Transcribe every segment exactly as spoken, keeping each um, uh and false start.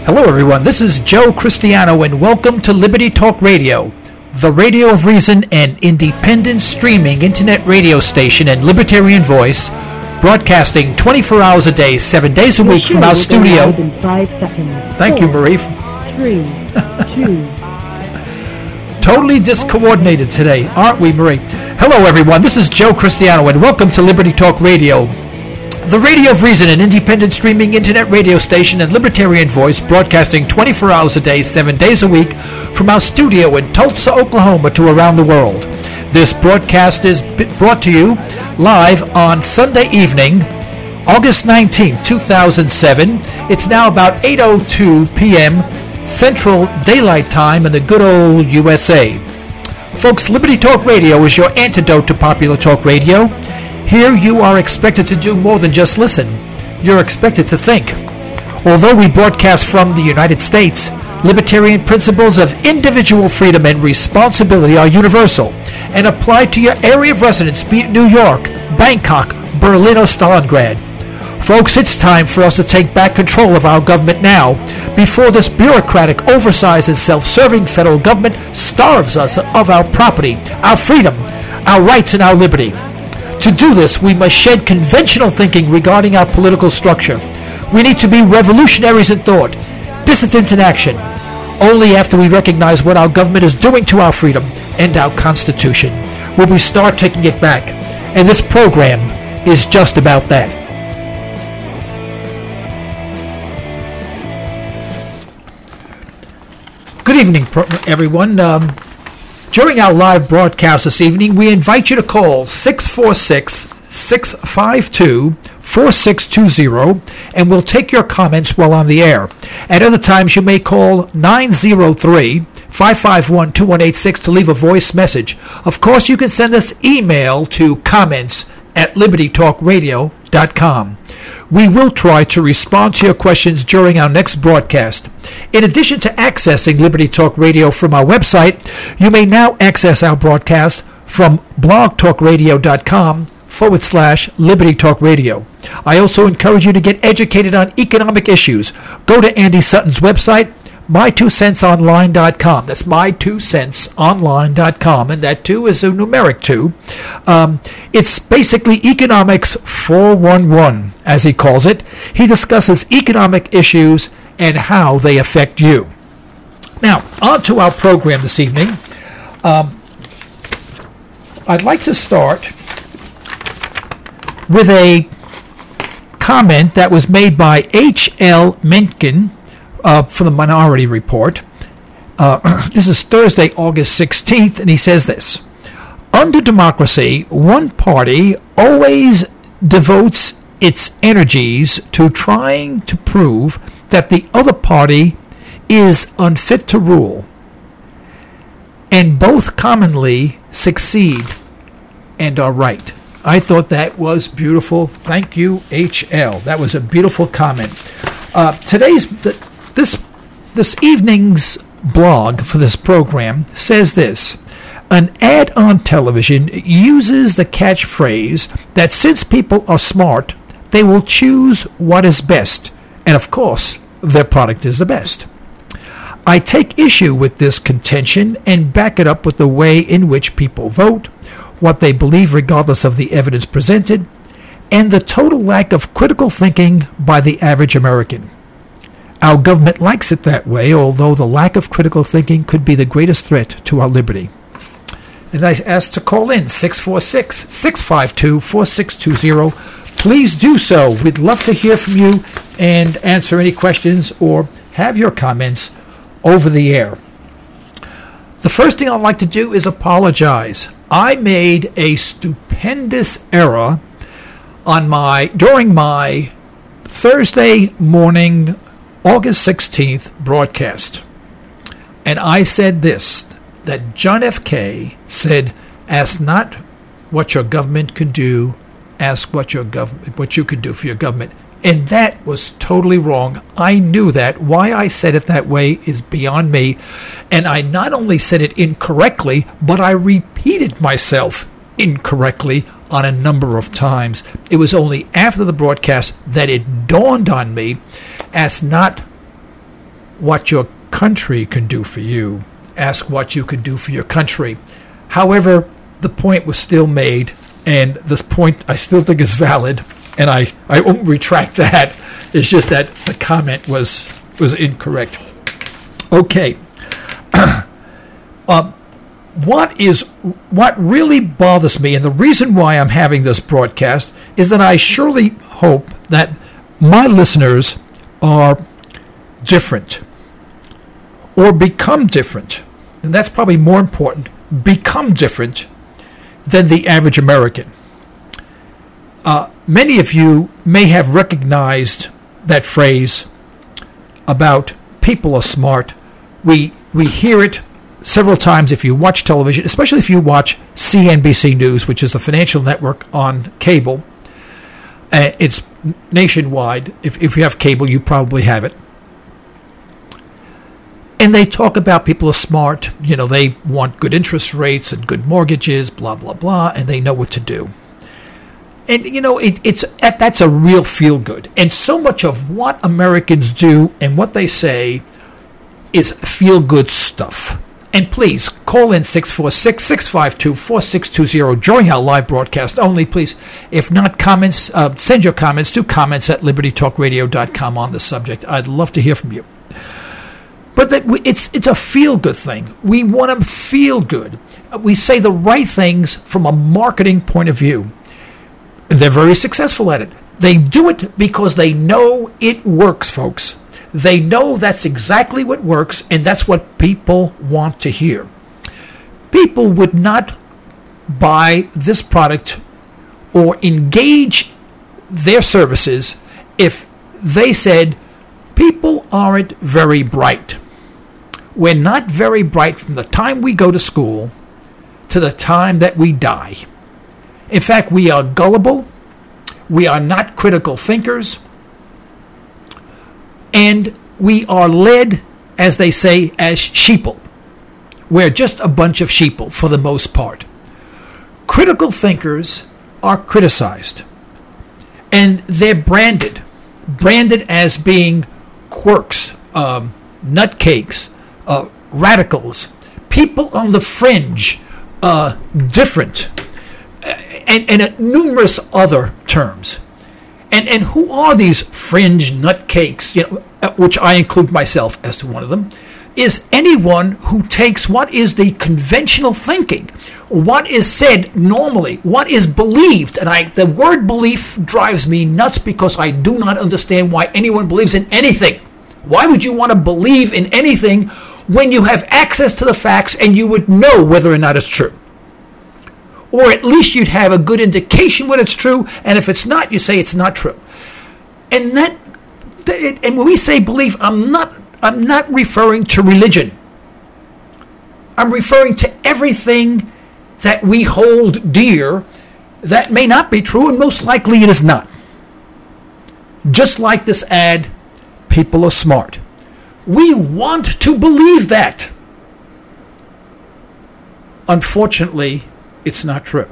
Hello, everyone. This is Joe Cristiano, and welcome to Liberty Talk Radio, the radio of reason and independent streaming internet radio station and libertarian voice, broadcasting twenty-four hours a day, seven days a week from our studio. Thank you, Marie. Three, two. Totally discoordinated today, aren't we, Marie? Hello, everyone. This is Joe Cristiano, and welcome to Liberty Talk Radio, the radio of reason and independent streaming internet radio station and libertarian voice, broadcasting twenty-four hours a day, seven days a week from our studio in Tulsa, Oklahoma to around the world. This broadcast is brought to you live on Sunday evening, August nineteenth, two thousand seven. It's now about eight oh two p.m. Central Daylight Time in the good old U S A. Folks, Liberty Talk Radio is your antidote to popular talk radio. Here you are expected to do more than just listen. You're expected to think. Although we broadcast from the United States, libertarian principles of individual freedom and responsibility are universal and apply to your area of residence, be it New York, Bangkok, Berlin, or Stalingrad. Folks, it's time for us to take back control of our government now, before this bureaucratic, oversized, and self-serving federal government starves us of our property, our freedom, our rights, and our liberty. To do this, we must shed conventional thinking regarding our political structure. We need to be revolutionaries in thought, dissidents in action. Only after we recognize what our government is doing to our freedom and our Constitution will we start taking it back. And this program is just about that. Good evening, everyone. Um, during our live broadcast this evening, we invite you to call six four six, six five two, four six two zero, and we'll take your comments while on the air. At other times, you may call nine zero three, five five one, two one eight six to leave a voice message. Of course, you can send us email to comments at liberty talk radio dot com. We will try to respond to your questions during our next broadcast. In addition to accessing Liberty Talk Radio from our website, you may now access our broadcast from blog talk radio dot com forward slash Liberty Talk Radio. I also encourage you to get educated on economic issues. Go to Andy Sutton's website, my two cents online dot com. That's my two cents online dot com, and that two is a numeric two. Um, it's basically Economics four one one, as he calls it. He discusses economic issues and how they affect you. Now, on to our program this evening. Um, I'd like to start with a comment that was made by H L Mencken, Uh, for the Minority Report. Uh, this is Thursday, August sixteenth, and he says this: under democracy, one party always devotes its energies to trying to prove that the other party is unfit to rule, and both commonly succeed and are right. I thought that was beautiful. Thank you, H L. That was a beautiful comment. Uh, today's... The, This this evening's blog for this program says this: an ad on television uses the catchphrase that since people are smart, they will choose what is best, and of course, their product is the best. I take issue with this contention and back it up with the way in which people vote, what they believe regardless of the evidence presented, and the total lack of critical thinking by the average American. Our government likes it that way, although the lack of critical thinking could be the greatest threat to our liberty. And I ask to call in six four six, six five two, four six two zero. Please do so. We'd love to hear from you and answer any questions or have your comments over the air. The first thing I'd like to do is apologize. I made a stupendous error on my during my Thursday morning August sixteenth broadcast. And I said this, that John F. K. said, ask not what your government can do, ask what your government, what you can do for your government. And that was totally wrong. I knew that. Why I said it that way is beyond me. And I not only said it incorrectly, but I repeated myself incorrectly on a number of times. It was only after the broadcast that it dawned on me as not what your country can do for you. Ask what you can do for your country. However, the point was still made, and this point I still think is valid, and I, I won't retract that. It's just that the comment was was incorrect. Okay. uh, what is what really bothers me, and the reason why I'm having this broadcast, is that I surely hope that my listeners are different or become different, and that's probably more important, become different than the average American. Uh, many of you may have recognized that phrase about people are smart. We we hear it several times if you watch television, especially if you watch C N B C News, which is the financial network on cable. Uh, it's nationwide. If, if you have cable, you probably have it. And they talk about people are smart. You know, they want good interest rates and good mortgages, blah, blah, blah, and they know what to do. And, you know, it, it's that's a real feel-good. And so much of what Americans do and what they say is feel-good stuff. And please, call in six four six, six five two, four six two zero. Join our live broadcast only, please. If not, comments, uh, send your comments to comments at liberty talk radio dot com on the subject. I'd love to hear from you. But that we, it's it's a feel-good thing. We want to feel good. We say the right things from a marketing point of view. They're very successful at it. They do it because they know it works, folks. They know that's exactly what works, and that's what people want to hear. People would not buy this product or engage their services if they said, people aren't very bright. We're not very bright from the time we go to school to the time that we die. In fact, we are gullible. We are not critical thinkers. And we are led, as they say, as sheeple. We're just a bunch of sheeple for the most part. Critical thinkers are criticized. And they're branded. Branded as being quirks, um, nutcakes, uh, radicals, people on the fringe, uh, different, and, and uh, numerous other terms. And and who are these fringe nutcakes, you know, which I include myself as to one of them, is anyone who takes what is the conventional thinking, what is said normally, what is believed. And I the word belief drives me nuts because I do not understand why anyone believes in anything. Why would you want to believe in anything when you have access to the facts and you would know whether or not it's true? Or at least you'd have a good indication when it's true, and if it's not, you say it's not true. And that, and when we say belief, I'm not, I'm not referring to religion. I'm referring to everything that we hold dear that may not be true, and most likely it is not. Just like this ad, people are smart. We want to believe that. Unfortunately, it's not true.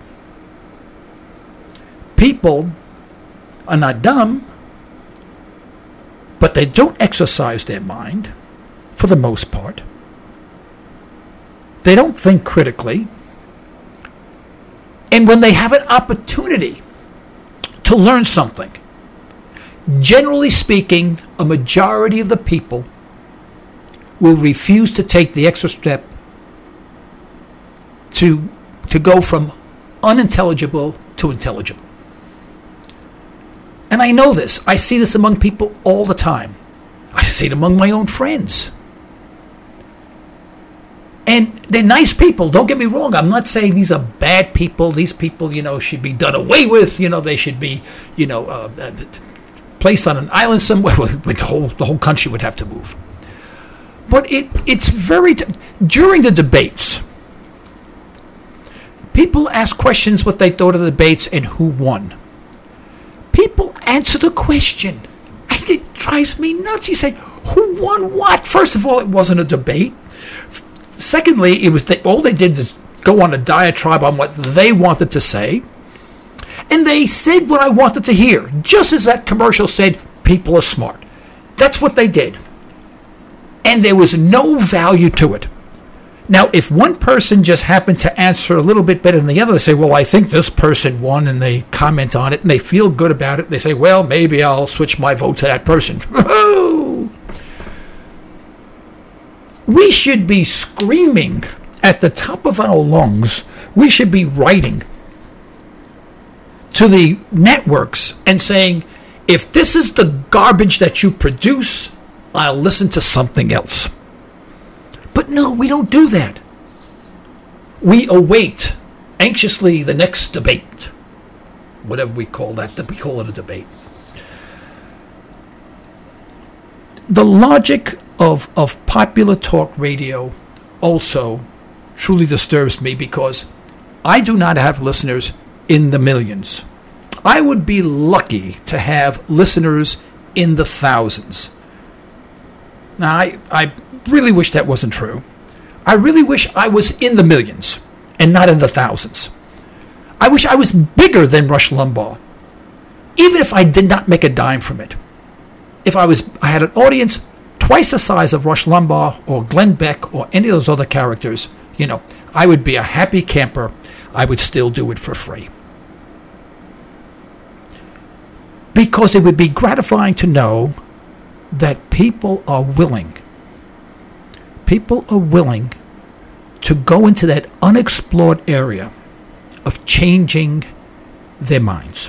People are not dumb, but they don't exercise their mind for the most part. They don't think critically. And when they have an opportunity to learn something, generally speaking, a majority of the people will refuse to take the extra step to to go from unintelligible to intelligible. And I know this. I see this among people all the time. I see it among my own friends. And they're nice people. Don't get me wrong. I'm not saying these are bad people. These people, you know, should be done away with. You know, they should be, you know, uh, uh, placed on an island somewhere where the whole, the whole country would have to move. But it it's very... T- during the debates, people ask questions what they thought of the debates and who won. People answer the question. And it drives me nuts. You say, who won what? First of all, it wasn't a debate. Secondly, it was they, all they did is go on a diatribe on what they wanted to say. And they said what I wanted to hear. Just as that commercial said, people are smart. That's what they did. and there was no value to it. Now, if one person just happened to answer a little bit better than the other, they say, well, I think this person won, and they comment on it, and they feel good about it. They say, well, maybe I'll switch my vote to that person. We should be screaming at the top of our lungs. We should be writing to the networks and saying, if this is the garbage that you produce, I'll listen to something else. But no, we don't do that. We await anxiously the next debate. Whatever we call that, we call it a debate. The logic of, of popular talk radio also truly disturbs me, because I do not have listeners in the millions. I would be lucky to have listeners in the thousands. Now, I, I really wish that wasn't true. I really wish I was in the millions and not in the thousands. I wish I was bigger than Rush Limbaugh, even if I did not make a dime from it. If I was, I had an audience twice the size of Rush Limbaugh or Glenn Beck or any of those other characters, you know, I would be a happy camper. I would still do it for free. Because it would be gratifying to know that people are willing, people are willing to go into that unexplored area of changing their minds,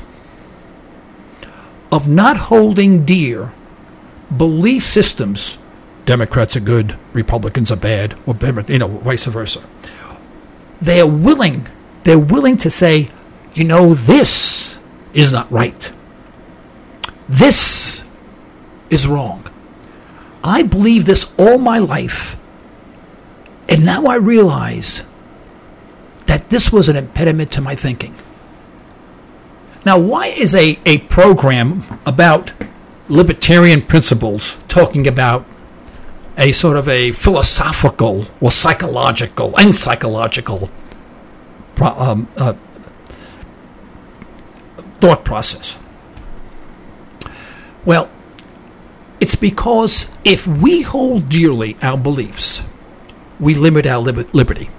of not holding dear belief systems. Democrats are good, Republicans are bad, or you know, vice versa. They are willing, they're willing to say, you know, this is not right. This is wrong. I believe this all my life, and now I realize that this was an impediment to my thinking. Now, why is a, a program about libertarian principles talking about a sort of a philosophical or psychological and psychological um, uh, thought process? Well, it's because if we hold dearly our beliefs, we limit our li- liberty.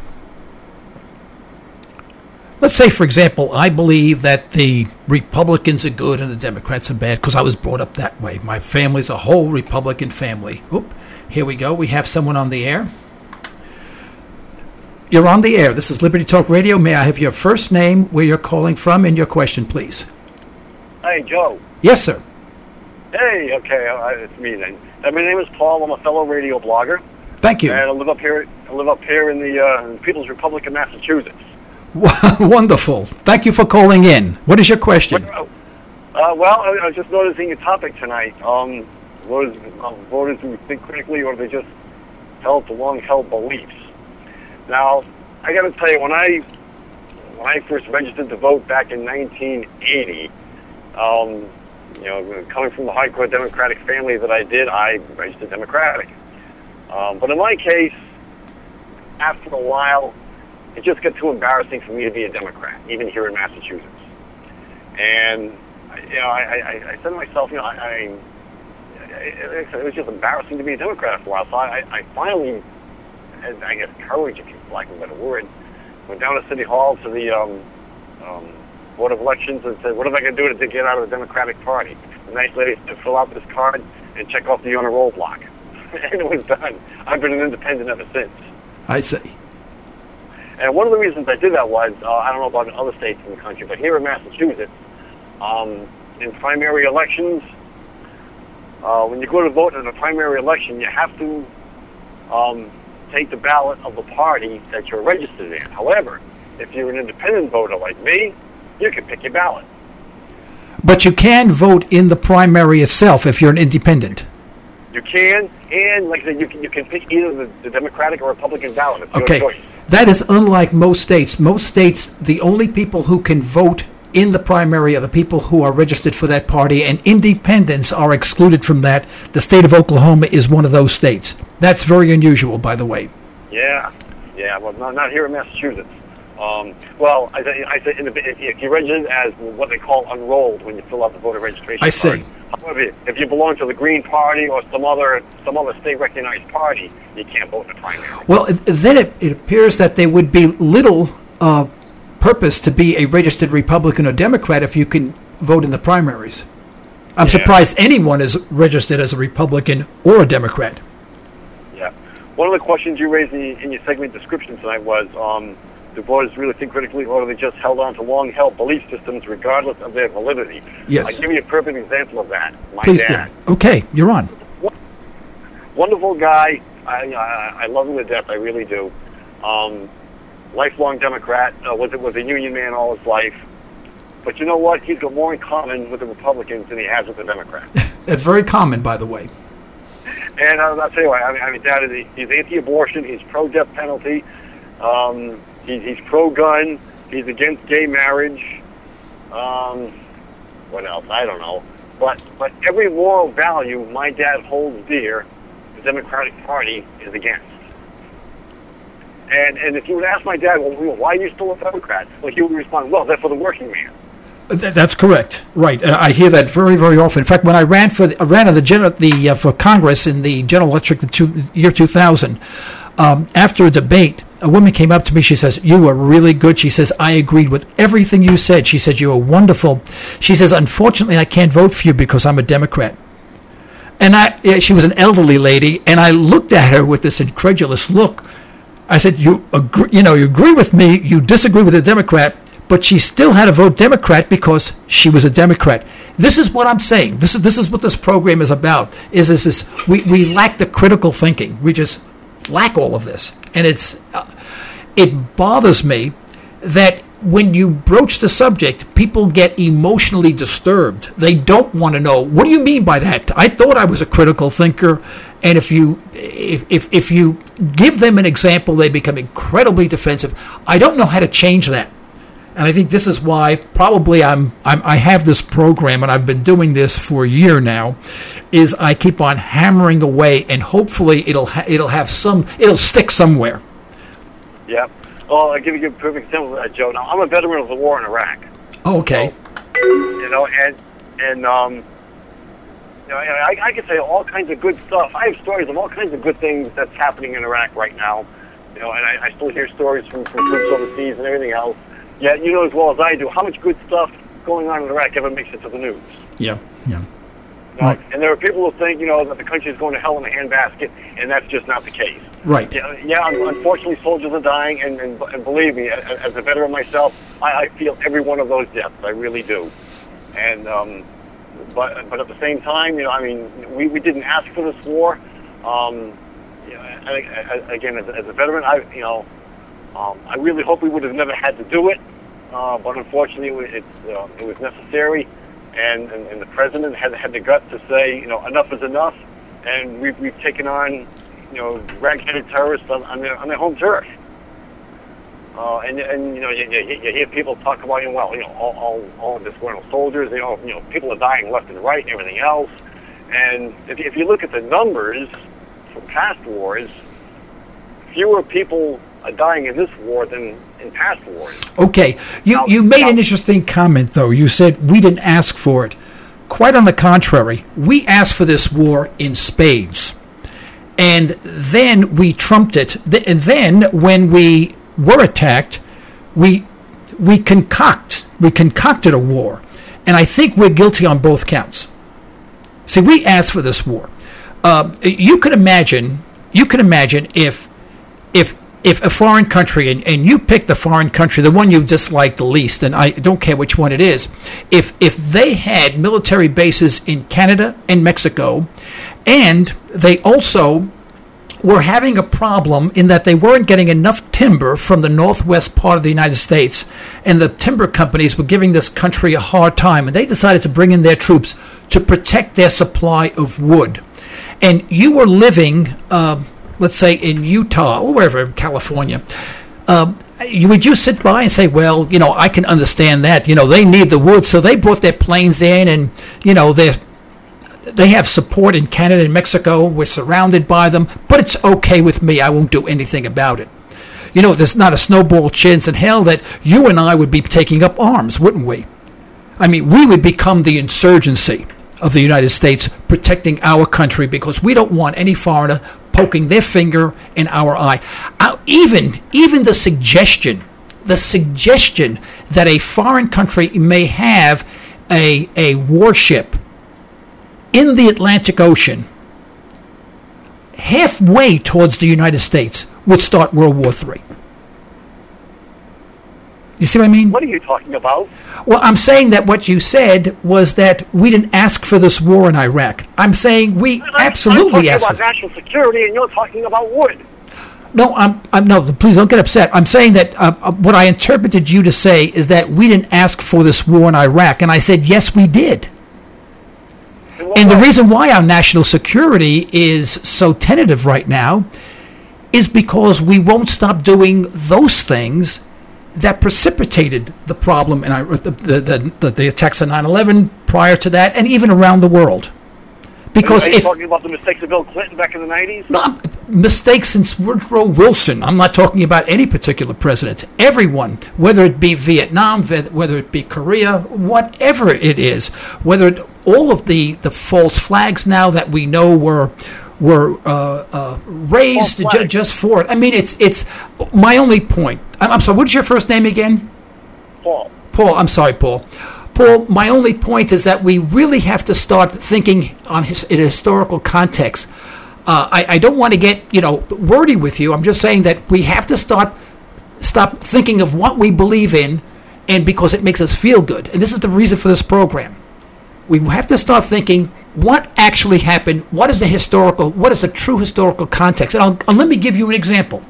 Let's say, for example, I believe that the Republicans are good and the Democrats are bad because I was brought up that way. My family's a whole Republican family. Oop, here we go. We have someone on the air. You're on the air. This is Liberty Talk Radio. May I have your first name, where you're calling from, and your question, please? Hey, Joe. Yes, sir. Hey, okay, uh, it's me then. Uh, my name is Paul. I'm a fellow radio blogger. Thank you. And I live up here. I live up here in the uh, People's Republic of Massachusetts. Wonderful. Thank you for calling in. What is your question? Uh, well, I, I was just noticing your topic tonight. Um, was uh, voters who think critically, or they just held to long-held beliefs. Now, I got to tell you, when I when I first registered to vote back in nineteen eighty. Um, You know, coming from the hardcore Democratic family that I did, I registered Democratic. Um, but in my case, after a while, it just got too embarrassing for me to be a Democrat, even here in Massachusetts. And, you know, I, I, I said to myself, you know, I, I, it was just embarrassing to be a Democrat for a while. So I, I finally had, I guess, courage, if you lack of a better word, went down to City Hall to the um, um, Board of Elections and said, what am I going to do to get out of the Democratic Party? The nice lady said, fill out this card and check off the honor roll block. And it was done. I've been an independent ever since. I see. And one of the reasons I did that was, uh, I don't know about in other states in the country, but here in Massachusetts, um, in primary elections, uh, when you go to vote in a primary election, you have to um, take the ballot of the party that you're registered in. However, if you're an independent voter like me, you can pick your ballot. But you can vote in the primary itself if you're an independent. You can, and like I said, you can, you can pick either the, the Democratic or Republican ballot. It's okay. your choice. That is unlike most states. Most states, the only people who can vote in the primary are the people who are registered for that party, and independents are excluded from that. The state of Oklahoma is one of those states. That's very unusual, by the way. Yeah, yeah, well, not, not here in Massachusetts. Um, well, I say, I say in the, if you're registered as what they call unrolled when you fill out the voter registration I see. card. However, if you belong to the Green Party or some other some other state-recognized party, you can't vote in the primary. Well, then it, it appears that there would be little uh, purpose to be a registered Republican or Democrat if you can vote in the primaries. I'm Yeah. surprised anyone is registered as a Republican or a Democrat. Yeah. One of the questions you raised in, in your segment description tonight was, um, do voters really think critically, or do they just held on to long-held belief systems regardless of their validity? Yes. I'll give you a perfect example of that. My Please dad. do. Okay, you're on. Wonderful guy. I, I I love him to death. I really do. Um, lifelong Democrat. Uh, was was a union man all his life. But you know what? He's got more in common with the Republicans than he has with the Democrats. That's very common, by the way. And uh, I'll tell you what. I mean, I mean, Dad is he's anti-abortion. He's pro-death penalty. Um, he's he's pro-gun. He's against gay marriage. Um, what else? I don't know. But but every moral value my dad holds dear, the Democratic Party is against. And and if you would ask my dad, well, why are you still a Democrat? Well, he would respond, well, they're for the working man. Th- That's correct. Right. Uh, I hear that very, very often. In fact, when I ran for the, I ran in the, gen- the uh, for Congress in the General Electric the two, year two thousand, um, after a debate, a woman came up to me. She says, "You were really good." She says, "I agreed with everything you said." She said, "You were wonderful." She says, "Unfortunately, I can't vote for you because I'm a Democrat." And I, yeah, she was an elderly lady, and I looked at her with this incredulous look. I said, "You agree? You know, you agree with me. You disagree with the Democrat." But she still had to vote Democrat because she was a Democrat. This is what I'm saying. This is this is what this program is about. Is this is we, we lack the critical thinking. We just lack all of this, and it's uh, it bothers me that when you broach the subject, people get emotionally disturbed. They don't want to know, what do you mean by that? I thought I was a critical thinker, and if you if if if you give them an example, they become incredibly defensive. I don't know how to change that. And I think this is why probably I'm, I'm I have this program, and I've been doing this for a year now, is I keep on hammering away, and hopefully it'll ha- it'll have some it'll stick somewhere. Yeah. Well, I'll give you a perfect example of that, Joe. Now, I'm a veteran of the war in Iraq. Oh, okay. So, you know, and and um, you know, I, I can say all kinds of good stuff. I have stories of all kinds of good things that's happening in Iraq right now. You know, and I, I still hear stories from, from troops overseas and everything else. Yeah, you know as well as I do how much good stuff going on in Iraq ever makes it to the news. Yeah, yeah. You know, right. And there are people who think, you know, that the country is going to hell in a handbasket, and that's just not the case. Right. Yeah, yeah. Unfortunately, soldiers are dying, and, and, and believe me, as, as a veteran myself, I, I feel every one of those deaths. I really do. And um, but but at the same time, you know, I mean, we, we didn't ask for this war. Um, you know, I, I, again, as, as a veteran, I you know. Um, I really hope we would have never had to do it, uh, but unfortunately, it, uh, it was necessary, and, and, and the president had had the guts to say, you know, enough is enough, and we've we've taken on, you know, rag-headed terrorists on, on their on their home turf. Uh, and and you know, you, you, you hear people talk about, you know, well, you know, all all, all disgruntled soldiers, you know, you know, people are dying left and right, and everything else. And if if you look at the numbers from past wars, fewer people are dying in this war than in past wars. Okay. You now, you made now, an interesting comment, though. You said we didn't ask for it. Quite on the contrary, we asked for this war in spades. And then we trumped it. And then when we were attacked, we we concoct we concocted a war. And I think we're guilty on both counts. See, we asked for this war. Uh, you could imagine you could imagine if if If a foreign country, and, and you pick the foreign country, the one you dislike the least, and I don't care which one it is, if if they had military bases in Canada and Mexico, and they also were having a problem in that they weren't getting enough timber from the northwest part of the United States, and the timber companies were giving this country a hard time, and they decided to bring in their troops to protect their supply of wood. And you were living... Uh, let's say in Utah or wherever, in California, uh, you, would you sit by and say, well, you know, I can understand that. You know, they need the wood, so they brought their planes in, and, you know, they they have support in Canada and Mexico. We're surrounded by them, but it's okay with me. I won't do anything about it. you know, there's not a snowball chance in hell that you and I would be taking up arms, wouldn't we? I mean, we would become the insurgency of the United States, protecting our country, because we don't want any foreigner poking their finger in our eye. Uh, even, even the suggestion, the suggestion that a foreign country may have a, a warship in the Atlantic Ocean halfway towards the United States would start World War Three. You see what I mean? What are you talking about? Well, I'm saying that what you said was that we didn't ask for this war in Iraq. I'm saying we I'm, absolutely I'm asked talking for about it. national security, and you're talking about wood. No, I'm, I'm no. Please don't get upset. I'm saying that uh, uh, what I interpreted you to say is that we didn't ask for this war in Iraq, and I said yes, we did. And the reason why our national security is so tentative right now is because we won't stop doing those things that precipitated the problem in Iraq, the, the, the, the attacks on nine eleven, prior to that, and even around the world. Because are you if talking about the mistakes of Bill Clinton back in the nineties? No, I'm- mistakes since Woodrow Wilson. I'm not talking about any particular president. Everyone, whether it be Vietnam, ve- whether it be Korea, whatever it is, whether it, all of the, the false flags now that we know were were uh, uh, raised False ju- flag. just for it. I mean, it's it's my only point. I'm, I'm sorry. What is your first name again? Paul. Paul, I'm sorry, Paul. Paul, my only point is that we really have to start thinking on his, in a historical context. Uh, I, I don't want to get, you know, wordy with you. I'm just saying that we have to start stop thinking of what we believe in, and because it makes us feel good. And this is the reason for this program. We have to start thinking what actually happened. What is the historical? What is the true historical context? And, I'll, and let me give you an example.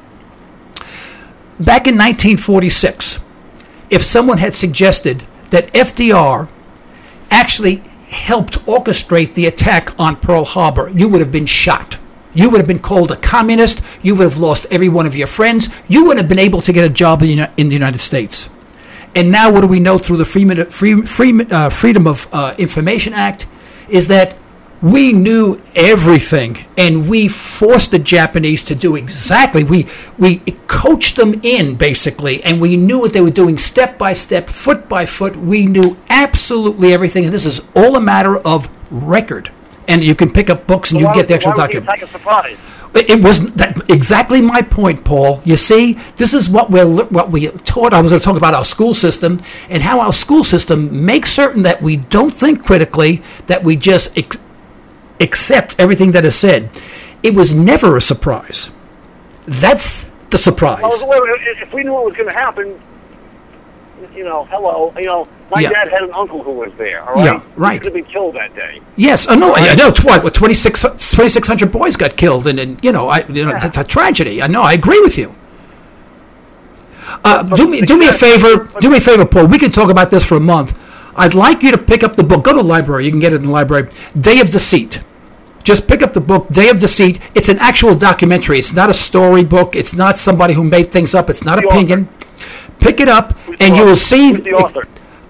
Back in nineteen forty-six, if someone had suggested that F D R actually helped orchestrate the attack on Pearl Harbor, you would have been shot. You would have been called a communist. You would have lost every one of your friends. You wouldn't have been able to get a job in the United States. And now what do we know through the Freedom, Free, Free, uh, Freedom of uh, Information Act is that we knew everything, and we forced the Japanese to do exactly. We we coached them in, basically, and we knew what they were doing step by step, foot by foot. We knew absolutely everything, and this is all a matter of record. And you can pick up books and So you why get the was- actual why was the document. attack a surprise? It it was that, exactly my point, Paul. You see, this is what we're what we taught. I was going to talk about our school system and how our school system makes certain that we don't think critically, that we just ex- accept everything that is said. It was never a surprise. That's the surprise. Well, if if we knew what was going to happen, you know, hello, you know, my Yeah. dad had an uncle who was there, all right? Yeah, right. He could have been killed that day. Yes, I know. I know. What? What? twenty-six hundred boys got killed, and, and you know, I, you know, Yeah. it's a tragedy. I know. I agree with you. Uh, do me, do me a favor. Do me a favor, Paul. We can talk about this for a month. I'd like you to pick up the book. Go to the library. You can get it in the library. Day of Deceit. Just pick up the book, Day of Deceit. It's an actual documentary. It's not a story book. It's not somebody who made things up. It's not The opinion. Pick it up, Who's and the you will author? see. Who's the author?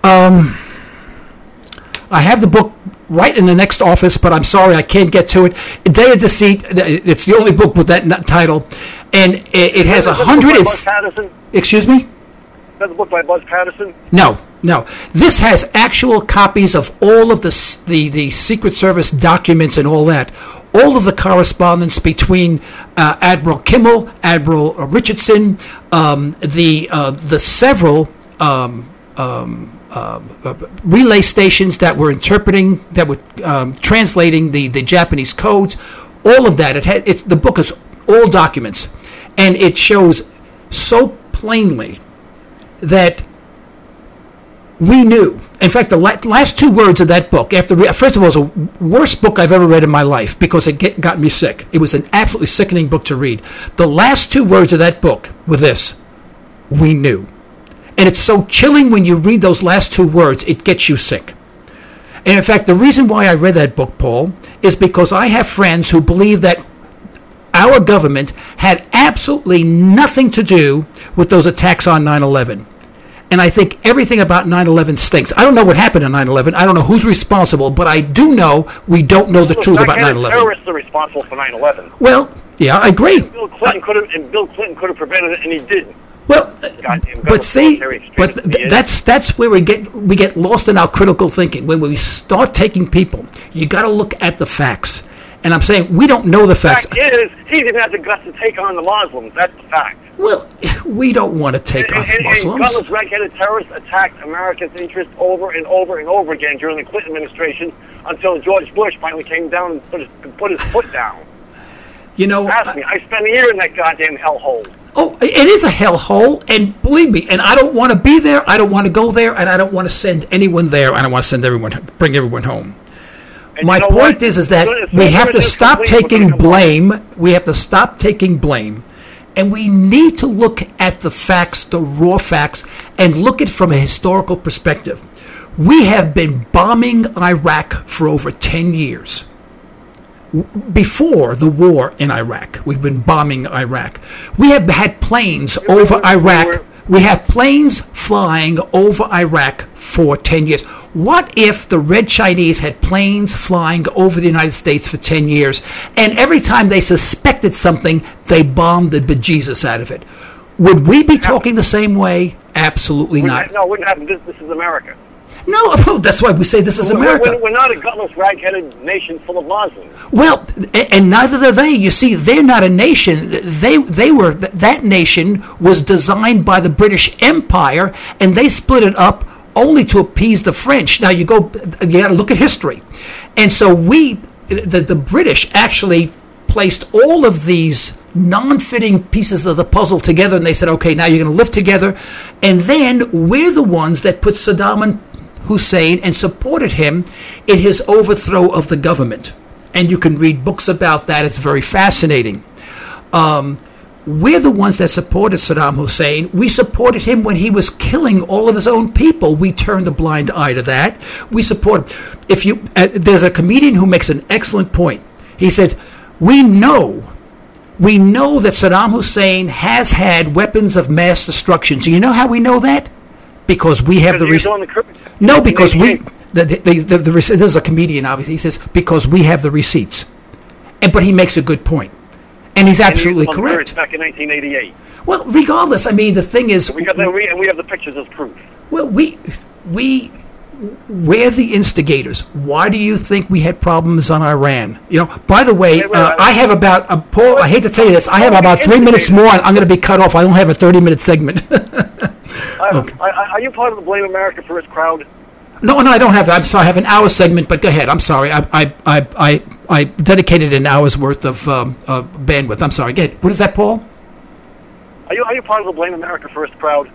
I have the book right in the next office, but I'm sorry I can't get to it. Day of Deceit. It's the only book with that n- title, and it, it has a Is that the book hundred. by and Buzz s- Patterson? Excuse me. Is that the book by Buzz Patterson? No, no. This has actual copies of all of the s- the, the Secret Service documents and all that. All of the correspondence between uh, Admiral Kimmel, Admiral Richardson, um, the uh, the several um, um, uh, uh, relay stations that were interpreting, that were um, translating the, the Japanese codes. All of that. It had it, the book is all documents, and it shows so plainly that we knew. In fact, the la- last two words of that book, after re- first of all, it was the worst book I've ever read in my life because it get, got me sick. It was an absolutely sickening book to read. The last two words of that book were this: we knew. And it's so chilling when you read those last two words, it gets you sick. And in fact, the reason why I read that book, Paul, is because I have friends who believe that our government had absolutely nothing to do with those attacks on nine eleven. And I think everything about nine eleven stinks. I don't know what happened on nine eleven. I don't know who's responsible, but I do know we don't know the Look, truth not about kind nine of eleven. Terrorists are responsible for nine eleven. Well, Yeah, I agree. Bill Clinton could have, and Bill Clinton could have prevented it, and he didn't. Well, Goddamn but see, military but extremist he th- is. that's that's where we get we get lost in our critical thinking. When we start taking people, you got to look at the facts. And I'm saying we don't know the facts. The fact is, he didn't have the guts to take on the Muslims. That's the fact. Well, we don't want to take And, on and, and Muslims. gutless, red-headed terrorists attacked America's interests over and over and over again during the Clinton administration until George Bush finally came down and put his, put his foot down. You know, Ask me. I spent a year in that goddamn hellhole. oh, it is a hellhole, and believe me, and I don't want to be there. I don't want to go there, and I don't want to send anyone there. I don't want to send everyone, bring everyone home. And My you know point what? is, is that As soon as we have to this stop completes, we're taking gonna come blame. We have to stop taking blame, and we need to look at the facts, the raw facts, and look at it from a historical perspective. We have been bombing Iraq for over ten years. Before the war in Iraq, we've been bombing Iraq. We have had planes over were- Iraq. you were- We have planes flying over Iraq for ten years. What if the Red Chinese had planes flying over the United States for ten years, and every time they suspected something, they bombed the bejesus out of it? Would we be talking the same way? Absolutely Wouldn't not. ha- no, it wouldn't happen. This, this is America. No, that's why we say this is We're- America. We're, we're not a gutless, rag-headed nation full of Muslims. Well, a- and neither are they. You see, they're not a nation. They they were th- that nation was designed by the British Empire, and they split it up only to appease the French. Now you go, you got to look at history, and so we, the the British actually placed all of these non-fitting pieces of the puzzle together, and they said, okay, now you're going to live together, and then we're the ones that put Saddam and Hussein and supported him in his overthrow of the government. And you can read books about that. It's very fascinating. Um, we're the ones that supported Saddam Hussein. We supported him when he was killing all of his own people. We turned a blind eye to that. We support. If you, uh, there's a comedian who makes an excellent point. He said, "We know, we know that Saddam Hussein has had weapons of mass destruction. So you know how we know that? Because we have the." Because Res- you're doing the cri- no, because we. They- The, the, the, the, the, there's a comedian, obviously. He says, because we have the receipts. And, but he makes a good point. And he's absolutely and you- correct. Back in nineteen eighty-eight. Well, regardless, I mean, the thing is, We got the, we, and we have the pictures as proof. well, we, we, we're the instigators. Why do you think we had problems on Iran? You know, by the way, Wait, wait, uh, wait. I have about, uh, Paul, I hate to tell you this, I have about three minutes more. I'm going to be cut off. I don't have a thirty-minute segment. I, I, I, are you part of the Blame America First crowd? No, no, I don't have that. I'm sorry. I have an hour segment, but go ahead. I'm sorry. I, I, I, I, I dedicated an hour's worth of um, uh, bandwidth. I'm sorry. Go ahead. What is that, Paul? Are you are you part of the Blame America First crowd?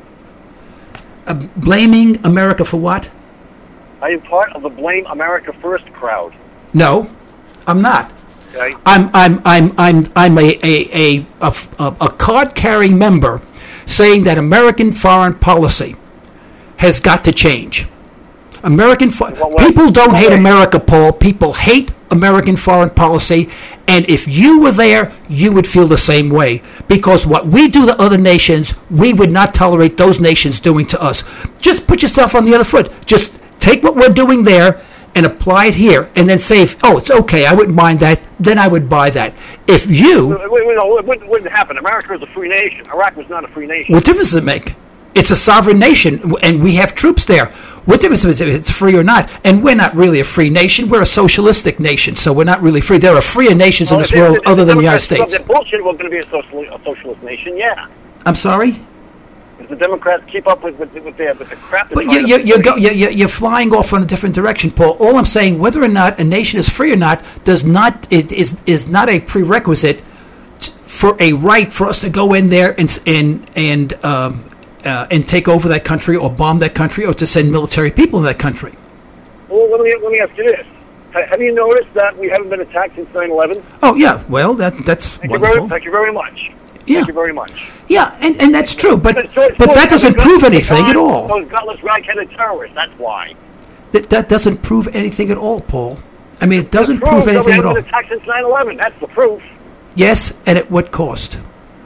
Uh, blaming America for what? Are you part of the Blame America First crowd? No, I'm not. Okay. I'm, I'm, I'm, I'm, I'm a, a, a, a, a card-carrying member saying that American foreign policy has got to change. American fo- What way? people don't What hate way? America, Paul. People hate American foreign policy, and if you were there, you would feel the same way. Because what we do to other nations, we would not tolerate those nations doing to us. Just put yourself on the other foot. Just take what we're doing there and apply it here, and then say, if, "Oh, it's okay. I wouldn't mind that." Then I would buy that. If you, Wait, wait, wait, no, it wouldn't, wouldn't happen. America is a free nation. Iraq was not a free nation. what difference does it make? It's a sovereign nation, and we have troops there. What difference does it make if it's free or not? And we're not really a free nation. We're a socialistic nation, so we're not really free. There are freer nations in Well, this if- world if- if other than the Democrats United give up States. their bullshit, we're going to be a, social, a socialist nation, yeah. I'm sorry? If the Democrats keep up with, with, with, their, with the crap they're But you, trying you, to you're, do. go, you're, you're flying off in a different direction, Paul. All I'm saying, whether or not a nation is free or not, does not it is is not a prerequisite t- for a right for us to go in there and s- and and um, uh, and take over that country or bomb that country or to send military people in that country. Well, let me, let me ask you this. Ha- Have you noticed that we haven't been attacked since nine eleven? Oh yeah, well that that's Thank you, wonderful. very, thank you very much. Yeah. Thank you very much. Yeah, and, and that's true, but Because George but Bush that doesn't was prove gutless anything at because all. Those gutless, rag-headed terrorists, that's why. That, that doesn't prove anything at all, Paul. I mean, it doesn't Proof prove that we anything at haven't all. been attacked since nine eleven, that's the proof. Yes, and at what cost?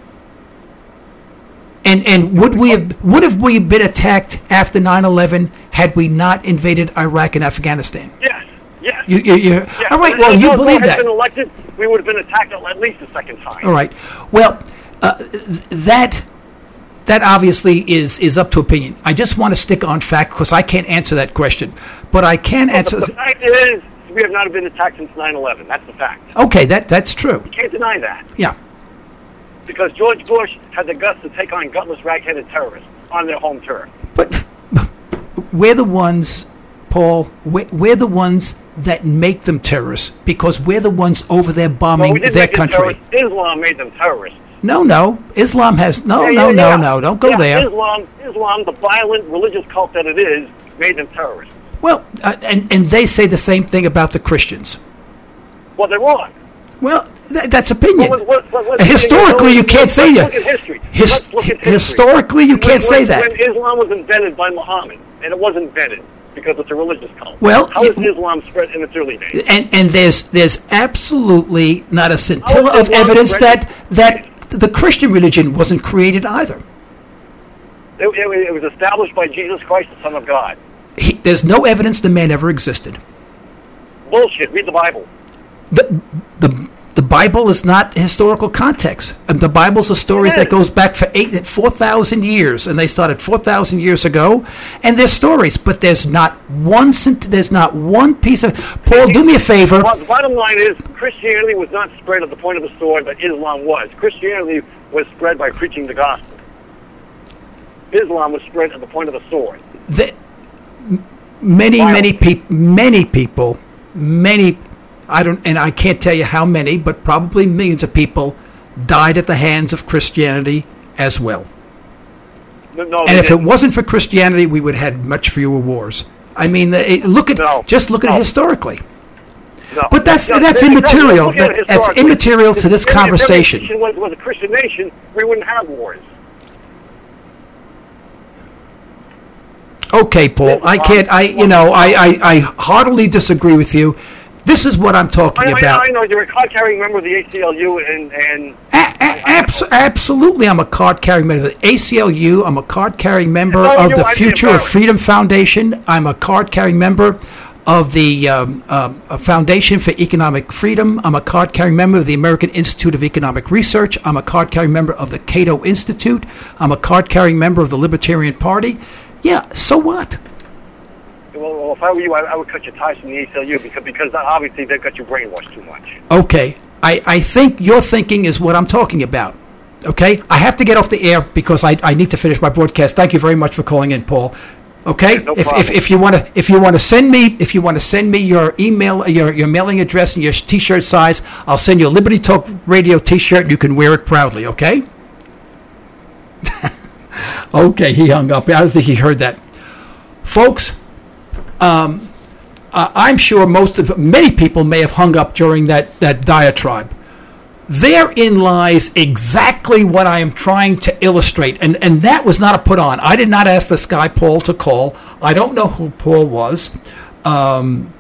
And and would we have would have we been attacked after nine eleven had we not invaded Iraq and Afghanistan? Yes, yes. You, you, you, yes. all right. And Well, if you Al Gore believe had that. been elected, we would have been attacked at least a second time. All right. Well, uh, that that obviously is, is up to opinion. I just want to stick on fact because I can't answer that question. But I can well, answer... The, the fact is, we have not been attacked since nine eleven. That's the fact. Okay, that that's true. You can't deny that. Yeah. Because George Bush had the guts to take on gutless, rag-headed terrorists on their home turf. But we're the ones, Paul, we're, we're the ones that make them terrorists because we're the ones over there bombing well, we their country. Islam made them terrorists. No, no. Islam has... No, yeah, no, yeah, no, yeah. no. Don't go yeah, there. Islam, Islam, the violent religious cult that it is, made them terrorists. Well, uh, and, and they say the same thing about the Christians. Well, they're wrong. Well, th- that's opinion. Well, what, what, what, historically, you can't let's, say let's that. Look at history. His, let's look at history. Historically, you when, can't when, say that. When Islam was invented by Muhammad, and it was invented because it's a religious cult. Well, how is Islam spread in its early days? And and there's there's absolutely not a scintilla of evidence that that the Christian religion wasn't created either. It, it, it was established by Jesus Christ, the Son of God. He, there's no evidence the man ever existed. Bullshit. Read the Bible. The the the Bible is not historical context. The Bible's a stories that goes back for eight four thousand years, and they started four thousand years ago. And there's stories, but there's not one there's not one piece of. Paul, do me a favor. Well, the bottom line is Christianity was not spread at the point of the sword, but Islam was. Christianity was spread by preaching the gospel. Islam was spread at the point of the sword. The, many, Wow. many people, many people, many. I don't, and I can't tell you how many, but probably millions of people died at the hands of Christianity as well. No, no, And if it didn't. wasn't for Christianity, we would have had much fewer wars. I mean, it, look at No. just look at No. it historically. No. But that's No, that's no, immaterial. look at it That, that's historically. immaterial to this If- if conversation. If every nation was, was a Christian nation, we wouldn't have wars. Okay, Paul. I can't. I you know I, I, I heartily disagree with you. This is what I'm talking I, about. I, I know you're a card-carrying member of the A C L U, and and A- a- abs- absolutely, I'm a card-carrying member of the A C L U. I'm a card-carrying member No, of you- the I'm Future of embarrassed. Freedom Foundation. I'm a card-carrying member of the um, um, uh, Foundation for Economic Freedom. I'm a card-carrying member of the American Institute of Economic Research. I'm a card-carrying member of the Cato Institute. I'm a card-carrying member of the Libertarian Party. Yeah, so what? well, well, if I were you, I, I would cut your ties from the A C L U because because obviously they've got you brainwashed too much. Okay, I, I think your thinking is what I'm talking about. Okay, I have to get off the air because I, I need to finish my broadcast. Thank you very much for calling in, Paul. Okay, No if, if problem. if you want to if you want to send me if you want to send me your email your your mailing address and your T-shirt size, I'll send you a Liberty Talk Radio T-shirt and you can wear it proudly. Okay. Okay, he hung up. I don't think he heard that, folks. Um, uh, I'm sure most of many people may have hung up during that that diatribe. Therein lies exactly what I am trying to illustrate, and and that was not a put on. I did not ask this guy Paul to call. I don't know who Paul was, um,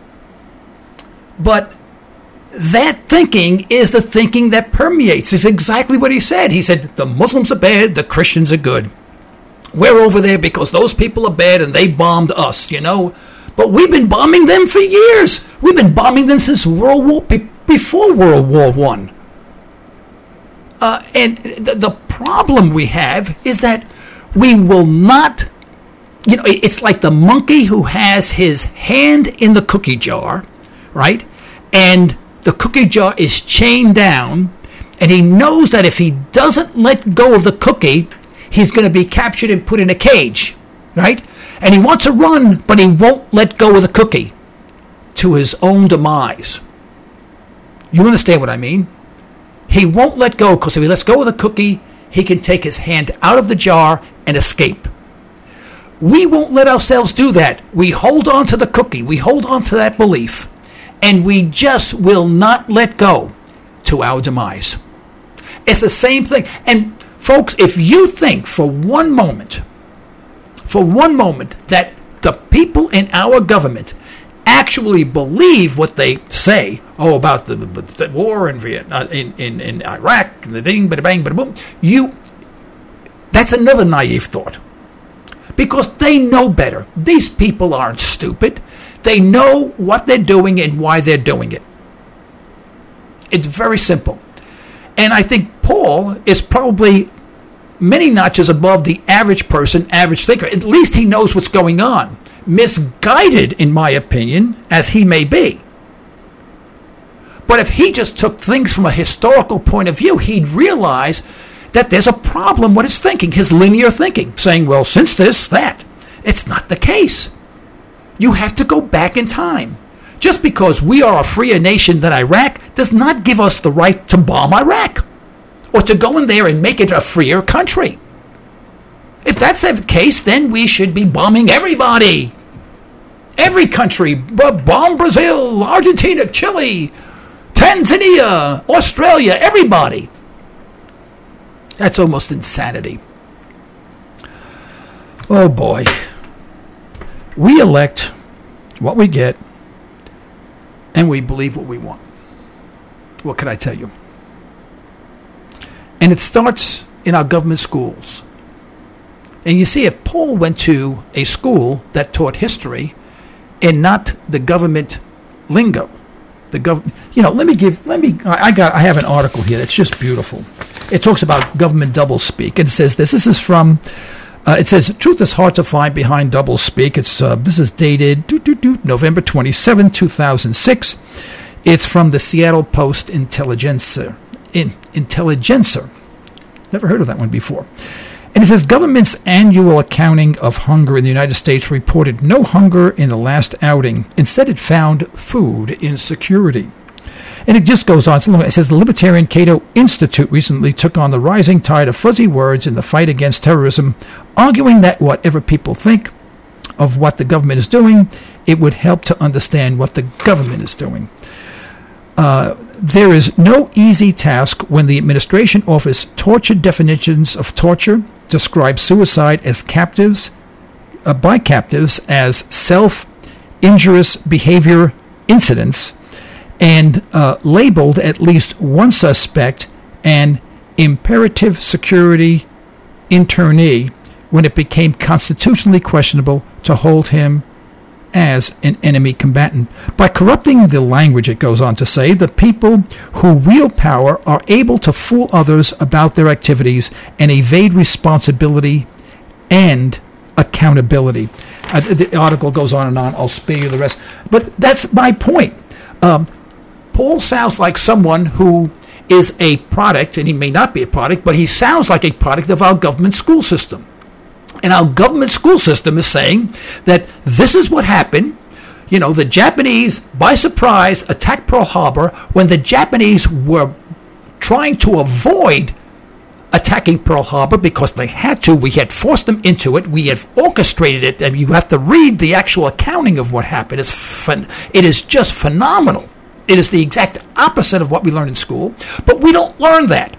but that thinking is the thinking that permeates. It's exactly what he said. He said the Muslims are bad, the Christians are good. We're over there because those people are bad and they bombed us, you know. But we've been bombing them for years. We've been bombing them since World War be- before World War One. Uh, and the, the problem we have is that we will not, you know, it- it's like the monkey who has his hand in the cookie jar, right? And the cookie jar is chained down, and he knows that if he doesn't let go of the cookie, he's going to be captured and put in a cage, right? And he wants to run, but he won't let go of the cookie to his own demise. You understand what I mean? He won't let go because if he lets go of the cookie, he can take his hand out of the jar and escape. We won't let ourselves do that. We hold on to the cookie. We hold on to that belief. And we just will not let go to our demise. It's the same thing. And folks, if you think for one moment, for one moment, that the people in our government actually believe what they say, oh, about the, the war in Vietnam, in, in, in Iraq, and the ding, bada bang, bada boom, you, that's another naive thought. Because they know better. These people aren't stupid. They know what they're doing and why they're doing it. It's very simple. And I think Paul is probably many notches above the average person, average thinker. At least he knows what's going on. Misguided, in my opinion, as he may be. But if he just took things from a historical point of view, he'd realize that there's a problem with his thinking, his linear thinking, saying, well, since this, that. It's not the case. You have to go back in time. Just because we are a freer nation than Iraq does not give us the right to bomb Iraq or to go in there and make it a freer country. If that's the case, then we should be bombing everybody. Every country. Bomb Brazil, Argentina, Chile, Tanzania, Australia, everybody. That's almost insanity. Oh boy. We elect what we get, and we believe what we want. What can I tell you? And it starts in our government schools. And you see, if Paul went to a school that taught history and not the government lingo, the gov, you know, let me give, let me, I got, I have an article here that's just beautiful. It talks about government doublespeak. It says this. This is from. Uh, it says, truth is hard to find behind doublespeak. It's uh, this is dated doo, doo, doo, November twenty-seventh, two thousand six. It's from the Seattle Post Intelligencer. In, Intelligencer. Never heard of that one before. And it says, government's annual accounting of hunger in the United States reported no hunger in the last outing. Instead, it found food insecurity. And it just goes on. It says the Libertarian Cato Institute recently took on the rising tide of fuzzy words in the fight against terrorism, arguing that whatever people think of what the government is doing, it would help to understand what the government is doing. Uh, there is no easy task when the administration offers tortured definitions of torture, describes suicide as captives, uh, by captives as self-injurious behavior incidents, and uh, labeled at least one suspect an imperative security internee when it became constitutionally questionable to hold him as an enemy combatant. By corrupting the language, it goes on to say, the people who wield power are able to fool others about their activities and evade responsibility and accountability. Uh, the article goes on and on. I'll spare you the rest. But that's my point. Um, Paul sounds like someone who is a product, and he may not be a product, but he sounds like a product of our government school system. And our government school system is saying that this is what happened. You know, the Japanese, by surprise, attacked Pearl Harbor when the Japanese were trying to avoid attacking Pearl Harbor because they had to. We had forced them into it. We had orchestrated it. And you have to read the actual accounting of what happened. It's fun. It is just phenomenal. It is the exact opposite of what we learn in school, but we don't learn that.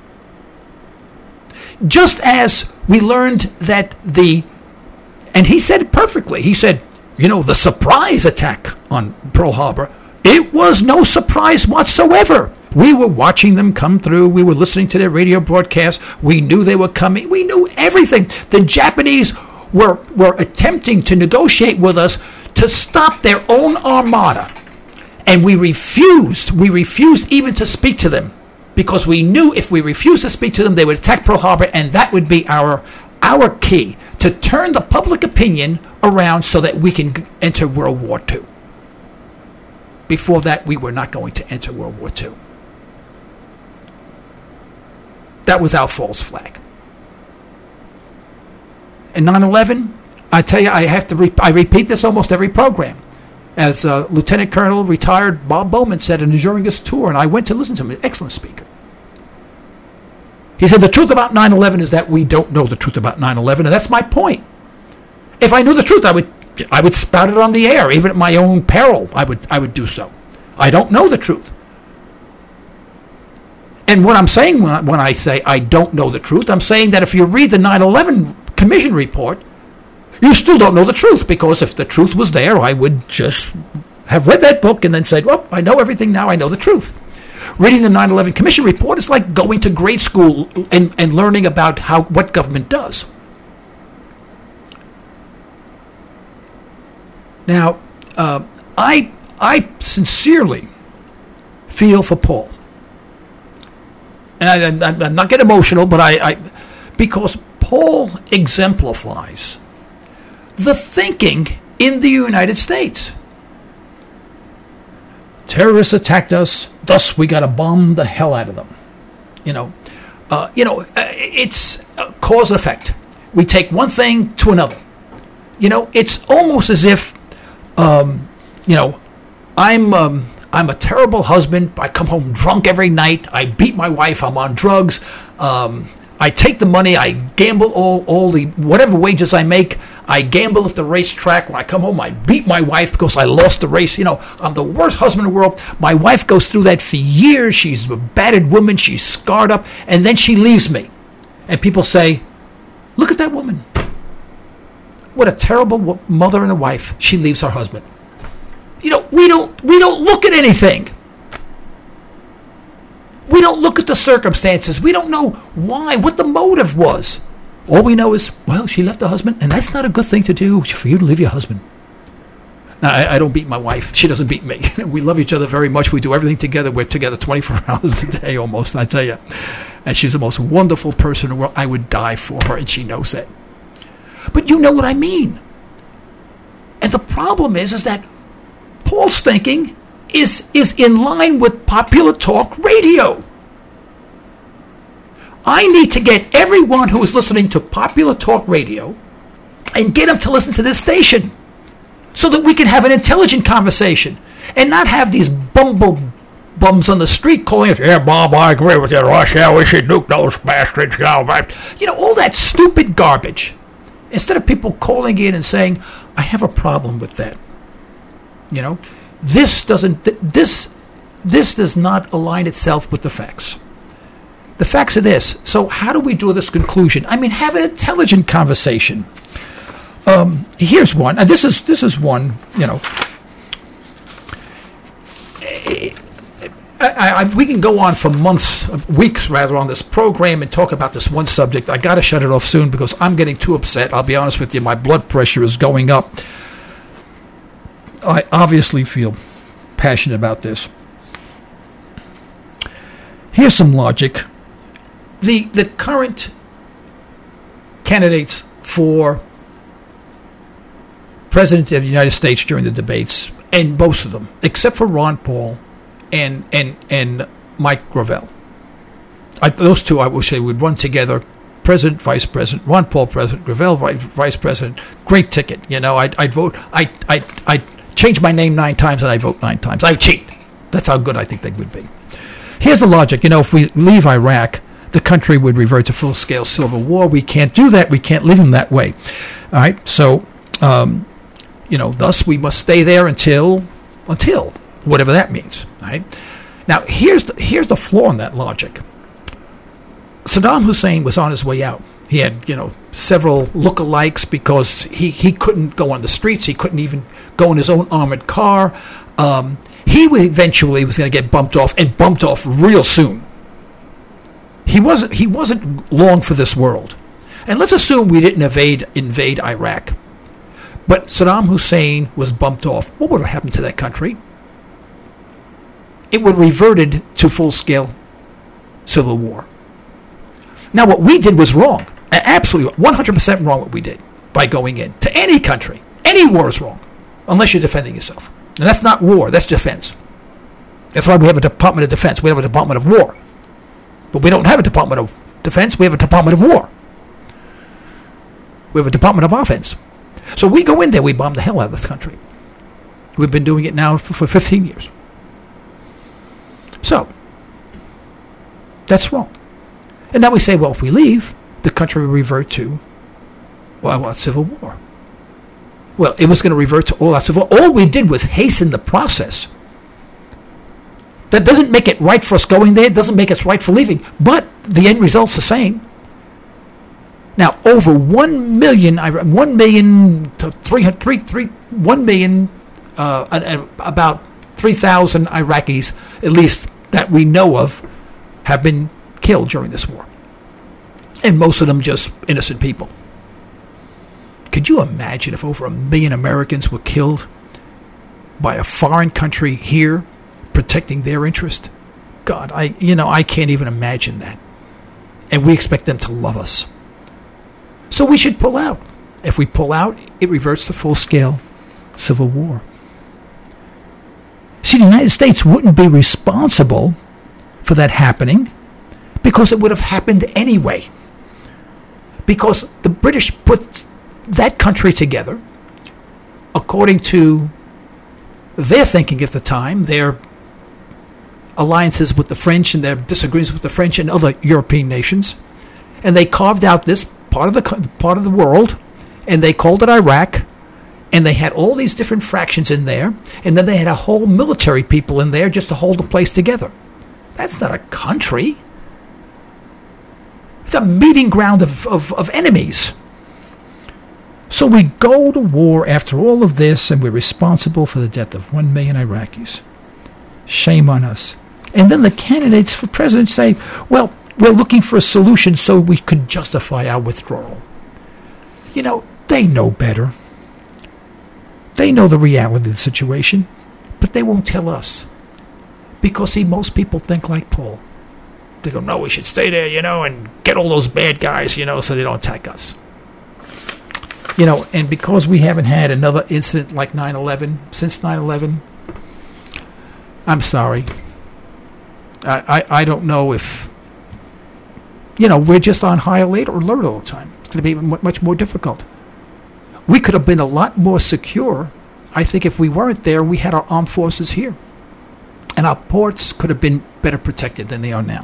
Just as we learned that the, and he said it perfectly, he said, you know, the surprise attack on Pearl Harbor, it was no surprise whatsoever. We were watching them come through. We were listening to their radio broadcasts. We knew they were coming. We knew everything. The Japanese were, were attempting to negotiate with us to stop their own armada. And we refused, we refused even to speak to them because we knew if we refused to speak to them, they would attack Pearl Harbor, and that would be our our key to turn the public opinion around so that we can enter World War Two. Before that, we were not going to enter World War Two. That was our false flag. And nine eleven, I tell you, I have to re- I repeat this almost every program. As uh, Lieutenant Colonel retired Bob Bowman said during his tour, and I went to listen to him, an excellent speaker. He said, the truth about nine eleven is that we don't know the truth about nine eleven, and that's my point. If I knew the truth, I would I would spout it on the air, even at my own peril, I would I would do so. I don't know the truth. And what I'm saying when I, when I say I don't know the truth, I'm saying that if you read the nine eleven Commission report, you still don't know the truth, because if the truth was there, I would just have read that book and then said, well, I know everything now, I know the truth. Reading the nine eleven Commission report is like going to grade school and, and learning about how what government does. Now, uh, I I sincerely feel for Paul. and I, I, I'm not getting emotional, but I, I because Paul exemplifies the thinking in the United States. Terrorists attacked us, thus we got to bomb the hell out of them. You know, uh, you know, uh, it's uh, cause and effect. We take one thing to another. You know, it's almost as if, um, you know, I'm um, I'm a terrible husband. I come home drunk every night. I beat my wife. I'm on drugs. Um, I take the money. I gamble all all the whatever wages I make. I gamble at the racetrack. When I come home, I beat my wife because I lost the race. You know, I'm the worst husband in the world. My wife goes through that for years. She's a battered woman. She's scarred up, and then she leaves me. And people say, "Look at that woman. What a terrible mother and a wife. She leaves her husband." You know, we don't we don't look at anything. We don't look at the circumstances. We don't know why, what the motive was. All we know is, well, she left her husband, and that's not a good thing to do for you to leave your husband. Now, I, I don't beat my wife. She doesn't beat me. We love each other very much. We do everything together. We're together twenty-four hours a day almost, I tell you. And she's the most wonderful person in the world. I would die for her, and she knows that. But you know what I mean. And the problem is, is that Paul's thinking is, is in line with popular talk radio. I need to get everyone who is listening to popular talk radio and get them to listen to this station so that we can have an intelligent conversation and not have these bumble bums on the street calling us, "Yeah, Bob, I agree with you, Russia. We should nuke those bastards." You know, you know, all that stupid garbage. Instead of people calling in and saying, "I have a problem with that." You know, this doesn't, this, this does not align itself with the facts. The facts are this. So how do we draw this conclusion? I mean, have an intelligent conversation. Um, here's one. And this is this is one. You know, I, I, we can go on for months, weeks rather, on this program and talk about this one subject. I got to shut it off soon because I'm getting too upset. I'll be honest with you. My blood pressure is going up. I obviously feel passionate about this. Here's some logic. The the current candidates for President of the United States during the debates, and most of them, except for Ron Paul and and and Mike Gravel, I, those two I would say would run together. President, Vice President, Ron Paul, President, Gravel, Vice President. Great ticket. You know, I'd, I'd vote. I I I change my name nine times and I vote nine times. I cheat. That's how good I think they would be. Here's the logic. You know, if we leave Iraq, the country would revert to full-scale civil war. We can't do that. We can't leave them that way. All right. So, um, you know, thus we must stay there until until whatever that means. All right. Now, here's the, here's the flaw in that logic. Saddam Hussein was on his way out. He had, you know, several lookalikes because he, he couldn't go on the streets. He couldn't even go in his own armored car. Um, he eventually was going to get bumped off, and bumped off real soon. He wasn't he wasn't long for this world. And let's assume we didn't invade invade Iraq. But Saddam Hussein was bumped off. What would have happened to that country? It would have reverted to full-scale civil war. Now, what we did was wrong. Absolutely, one hundred percent wrong what we did by going in. To any country, any war is wrong, unless you're defending yourself. And that's not war, that's defense. That's why we have a Department of Defense. We have a Department of War. But we don't have a Department of Defense, we have a Department of War. We have a Department of Offense. So we go in there, we bomb the hell out of this country. We've been doing it now for, for fifteen years. So, that's wrong. And now we say, well, if we leave, the country will revert to, well, a civil war. Well, it was going to revert to all that civil war. All we did was hasten the process. That doesn't make it right for us going there. It doesn't make us right for leaving. But the end result's the same. Now, over one million, one million to three, three, three, one million, uh, about three thousand Iraqis, at least that we know of, have been killed during this war. And most of them just innocent people. Could you imagine if over a million Americans were killed by a foreign country here protecting their interest? God, I you know, I can't even imagine that. And we expect them to love us. So we should pull out. If we pull out, it reverts to full-scale civil war. See, the United States wouldn't be responsible for that happening because it would have happened anyway. Because the British put that country together according to their thinking at the time, their alliances with the French and their disagreements with the French and other European nations, and they carved out this part of the part of the world, and they called it Iraq, and they had all these different fractions in there, and then they had a whole military people in there just to hold the place together. That's not a country. It's a meeting ground of, of, of enemies. So we go to war after all of this, and we're responsible for the death of one million Iraqis. Shame on us. And then the candidates for president say, well, we're looking for a solution so we could justify our withdrawal. You know, they know better. They know the reality of the situation, but they won't tell us. Because, see, most people think like Paul. They go, no, we should stay there, you know, and get all those bad guys, you know, so they don't attack us. You know, and because we haven't had another incident like nine eleven, since nine eleven, I'm sorry. I, I, I don't know if, you know, we're just on high alert or alert all the time. It's going to be much more difficult. We could have been a lot more secure, I think, if we weren't there. We had our armed forces here. And our ports could have been better protected than they are now.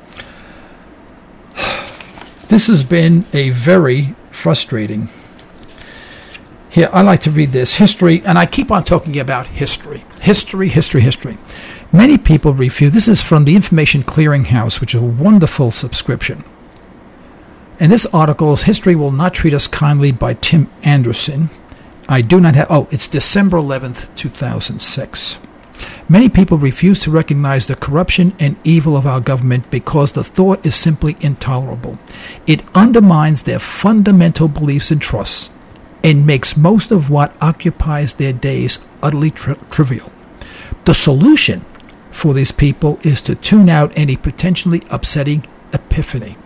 This has been a very frustrating. Here, I like to read this. History, and I keep on talking about history. History, history, history. Many people refuse. This is from the Information Clearinghouse, which is a wonderful subscription. And this article is History Will Not Treat Us Kindly by Tim Anderson. I do not have... Oh, it's December eleventh, two thousand six. Many people refuse to recognize the corruption and evil of our government because the thought is simply intolerable. It undermines their fundamental beliefs and trusts and makes most of what occupies their days utterly tri- trivial. The solution for these people is to tune out any potentially upsetting epiphany.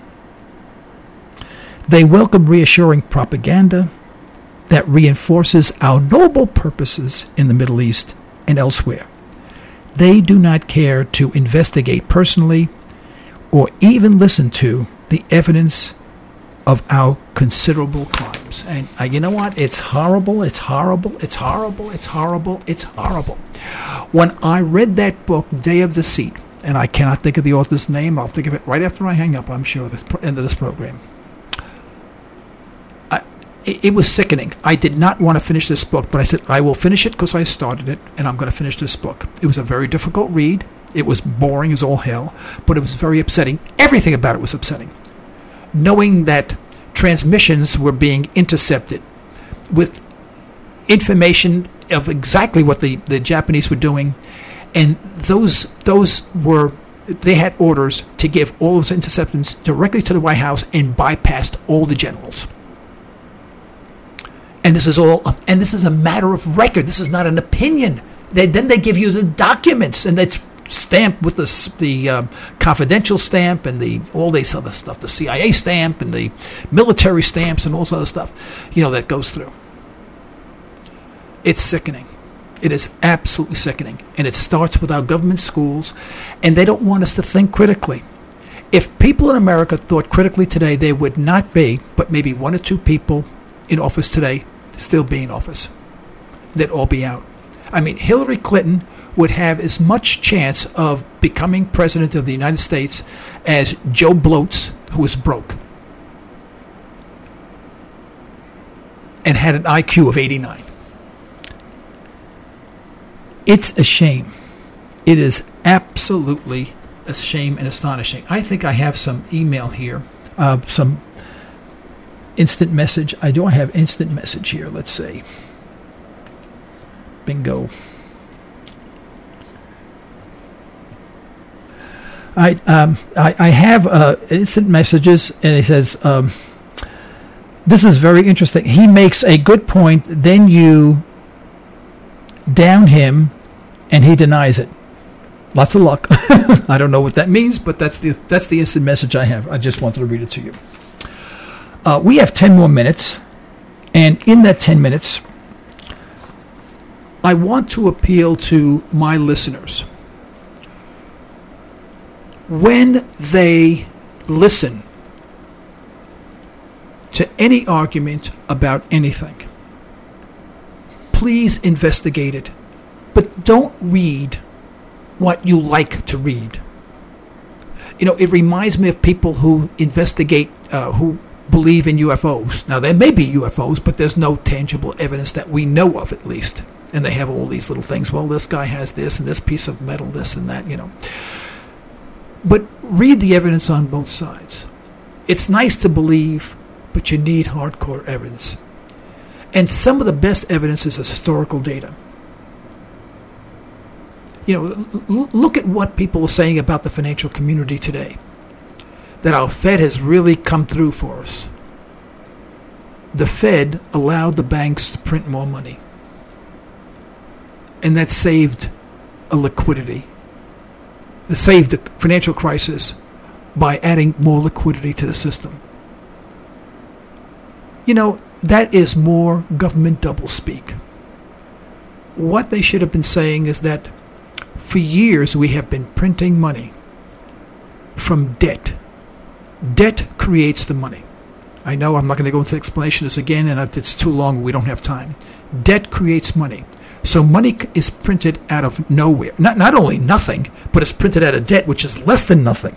They welcome reassuring propaganda that reinforces our noble purposes in the Middle East and elsewhere. They do not care to investigate personally or even listen to the evidence of our considerable crimes. And uh, you know what? It's horrible, it's horrible, it's horrible, it's horrible, it's horrible. When I read that book, Day of Deceit, and I cannot think of the author's name, I'll think of it right after I hang up, I'm sure, at the end of this program. I, it, it was sickening. I did not want to finish this book, but I said, I will finish it because I started it, and I'm going to finish this book. It was a very difficult read. It was boring as all hell, but it was very upsetting. Everything about it was upsetting. Knowing that transmissions were being intercepted with information of exactly what the, the Japanese were doing, and those those were they had orders to give all those interceptions directly to the White House and bypassed all the generals. And this is all and this is a matter of record. This is not an opinion. They, then they give you the documents, and that's stamped with the the uh, confidential stamp and the all this other stuff, the C I A stamp and the military stamps and all this other stuff, you know, that goes through. It's sickening. It is absolutely sickening. And it starts with our government schools, and they don't want us to think critically. If people in America thought critically today, there would not be but maybe one or two people in office today still be in office. They'd all be out. I mean, Hillary Clinton would have as much chance of becoming president of the United States as Joe Bloats, who was broke and had an I Q of eighty-nine. It's a shame. It is absolutely a shame and astonishing. I think I have some email here, uh, some instant message. I do I have instant message here. Let's see. Bingo. I um I, I have uh, instant messages, and it says um, this is very interesting. He makes a good point. Then you down him, and he denies it. Lots of luck. I don't know what that means, but that's the that's the instant message I have. I just wanted to read it to you. Uh, we have ten more minutes, and in that ten minutes, I want to appeal to my listeners. When they listen to any argument about anything, please investigate it, but don't read what you like to read. You know, it reminds me of people who investigate, uh, who believe in U F Os. Now, there may be U F Os, but there's no tangible evidence that we know of, at least. And they have all these little things. Well, this guy has this, and this piece of metal, this and that, you know. But read the evidence on both sides. It's nice to believe, but you need hardcore evidence. And some of the best evidence is historical data. You know, l- look at what people are saying about the financial community today. That our Fed has really come through for us. The Fed allowed the banks to print more money. And that saved a liquidity. It saved the financial crisis by adding more liquidity to the system. You know, that is more government doublespeak. What they should have been saying is that for years we have been printing money from debt. Debt creates the money. I know I'm not going to go into explanation of this again, and it's too long. We don't have time. Debt creates money. So money is printed out of nowhere. Not not only nothing, but it's printed out of debt, which is less than nothing.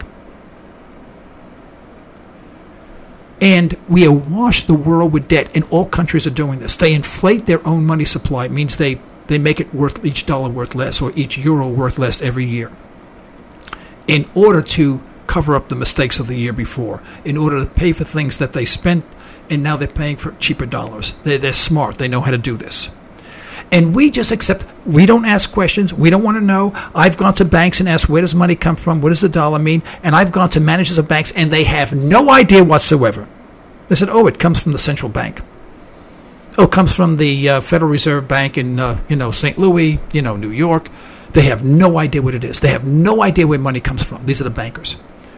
And we awash the world with debt, and all countries are doing this. They inflate their own money supply. It means they, they make it worth each dollar worth less, or each euro worth less every year, in order to cover up the mistakes of the year before, in order to pay for things that they spent, and now they're paying for cheaper dollars. They're, they're smart. They know how to do this. And we just accept. We don't ask questions. We don't want to know. I've gone to banks and asked, where does money come from? What does the dollar mean? And I've gone to managers of banks, and they have no idea whatsoever. They said, oh, it comes from the central bank. Oh, it comes from the uh, Federal Reserve Bank in, uh, you know, Saint Louis, you know, New York. They have no idea what it is. They have no idea where money comes from. These are the bankers.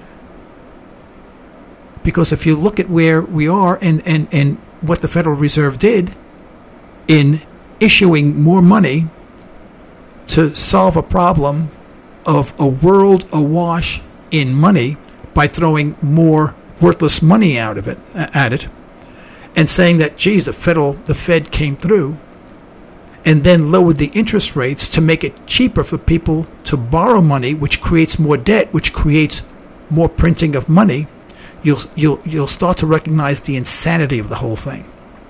Because if you look at where we are and, and, and what the Federal Reserve did in issuing more money to solve a problem of a world awash in money by throwing more worthless money out of it at it, and saying that, geez, the federal the Fed came through and then lowered the interest rates to make it cheaper for people to borrow money, which creates more debt, which creates more printing of money, you'll you'll you'll start to recognize the insanity of the whole thing.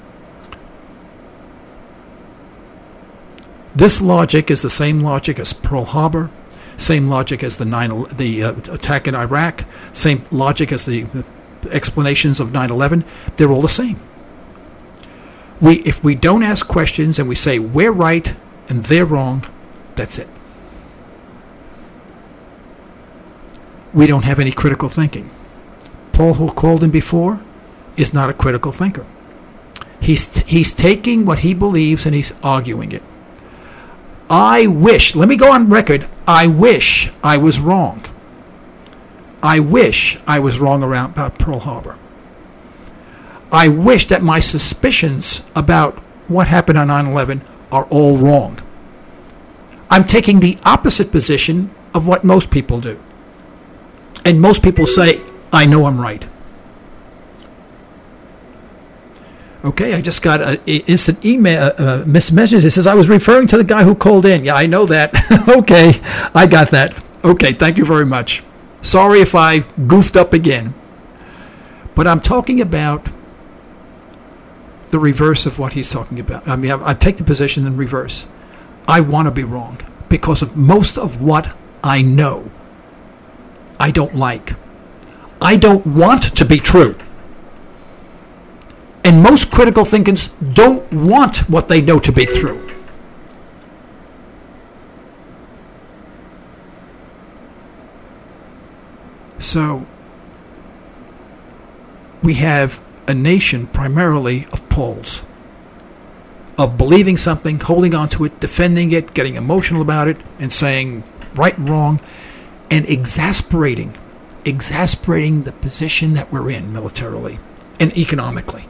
This logic is the same logic as Pearl Harbor, same logic as the nine the uh, attack in Iraq, same logic as the explanations of nine eleven. They're all the same. We, if we don't ask questions and we say we're right and they're wrong, that's it. We don't have any critical thinking. Paul, who called him before, is not a critical thinker. He's he's taking what he believes and he's arguing it. I wish, let me go on record, I wish I was wrong. I wish I was wrong around about Pearl Harbor. I wish that my suspicions about what happened on nine eleven are all wrong. I'm taking the opposite position of what most people do. And most people say, I know I'm right. Okay, I just got an instant email, uh, message. It says, I was referring to the guy who called in. Yeah, I know that. Okay, I got that. Okay, thank you very much. Sorry if I goofed up again. But I'm talking about the reverse of what he's talking about. I mean, I, I take the position in reverse. I want to be wrong because of most of what I know I don't like. I don't want to be true. And most critical thinkers don't want what they know to be true. So, we have a nation primarily of Pauls, of believing something, holding on to it, defending it, getting emotional about it, and saying, right and wrong, and exasperating, exasperating the position that we're in militarily and economically.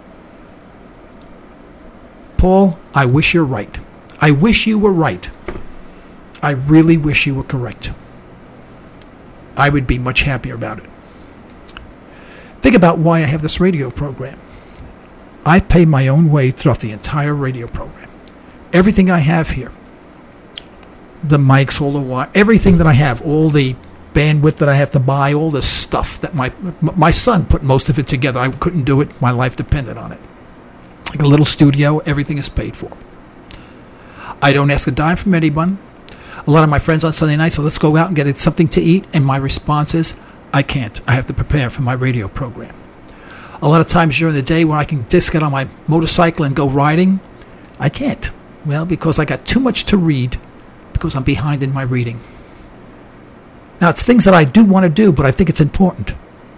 Paul, I wish you're right. I wish you were right. I really wish you were correct. I would be much happier about it. Think about why I have this radio program. I pay my own way throughout the entire radio program. Everything I have here, the mics, all the wire, everything that I have, all the bandwidth that I have to buy, all the stuff that my my son put most of it together. I couldn't do it. My life depended on it. Like a little studio, everything is paid for. I don't ask a dime from anyone. A lot of my friends on Sunday night, so let's go out and get something to eat. And my response is, I can't. I have to prepare for my radio program. A lot of times during the day when I can just get on my motorcycle and go riding, I can't. Well, because I got too much to read, because I'm behind in my reading. Now, it's things that I do want to do, but I think it's important.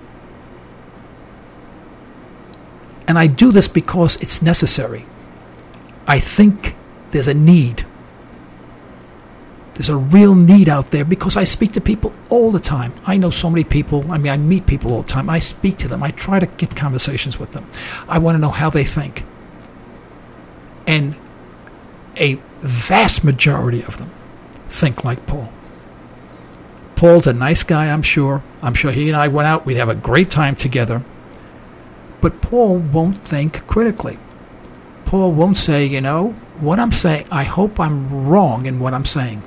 And I do this because it's necessary. I think there's a need. There's a real need out there because I speak to people all the time. I know so many people. I mean, I meet people all the time. I speak to them. I try to get conversations with them. I want to know how they think. And a vast majority of them think like Paul. Paul's a nice guy, I'm sure. I'm sure he and I went out. We'd have a great time together. But Paul won't think critically. Paul won't say, you know, what I'm saying, I hope I'm wrong in what I'm saying.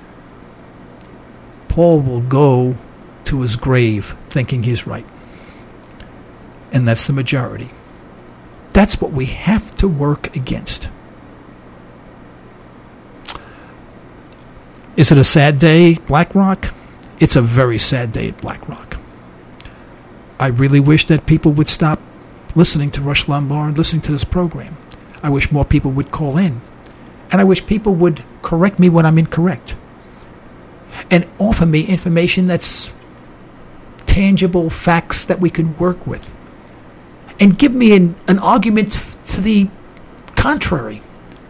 Paul will go to his grave thinking he's right. And that's the majority. That's what we have to work against. Is it a sad day, BlackRock? It's a very sad day at BlackRock. I really wish that people would stop listening to Rush Limbaugh and listening to this program. I wish more people would call in. And I wish people would correct me when I'm incorrect. And offer me information that's tangible facts that we can work with. And give me an, an argument to the contrary.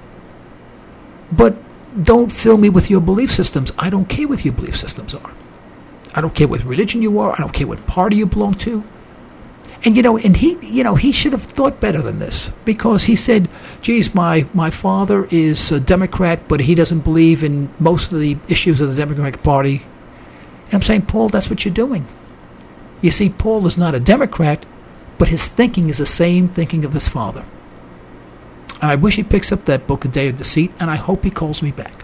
But don't fill me with your belief systems. I don't care what your belief systems are. I don't care what religion you are. I don't care what party you belong to. And, you know, and he, you know, he should have thought better than this, because he said, geez, my, my father is a Democrat, but he doesn't believe in most of the issues of the Democratic Party. And I'm saying, Paul, that's what you're doing. You see, Paul is not a Democrat, but his thinking is the same thinking of his father. And I wish he picks up that book, A Day of Deceit, and I hope he calls me back.